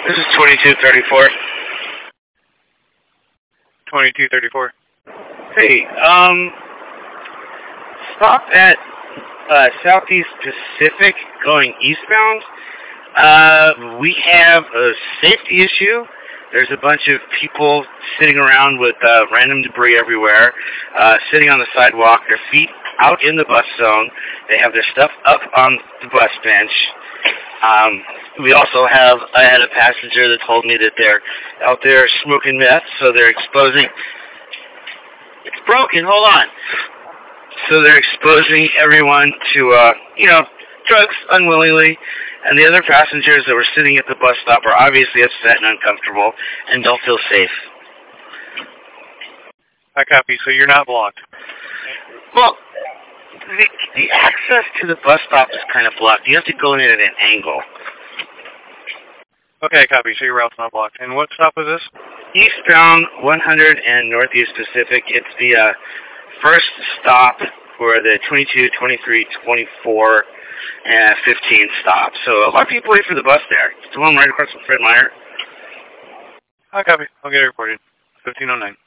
This is 2234. 2234. Hey, stop at Southeast Pacific going eastbound. We have a safety issue. There's a bunch of people sitting around with random debris everywhere, sitting on the sidewalk, their feet out in the bus zone. They have their stuff up on the bus bench. I had a passenger that told me that they're out there smoking meth, so they're exposing, it's broken, hold on. So they're exposing everyone to, drugs unwillingly, and the other passengers that were sitting at the bus stop are obviously upset and uncomfortable and don't feel safe. I copy, so you're not blocked. Well, the access to the bus stop is kind of blocked. You have to go in at an angle. Okay, copy, so your route's not blocked. And what stop is this? Eastbound 100 and Northeast Pacific. It's the first stop for the 22, 23, 24, and 15 stop. So a lot of people wait for the bus there. It's the one right across from Fred Meyer. I copy. I'll get it reported. 1509.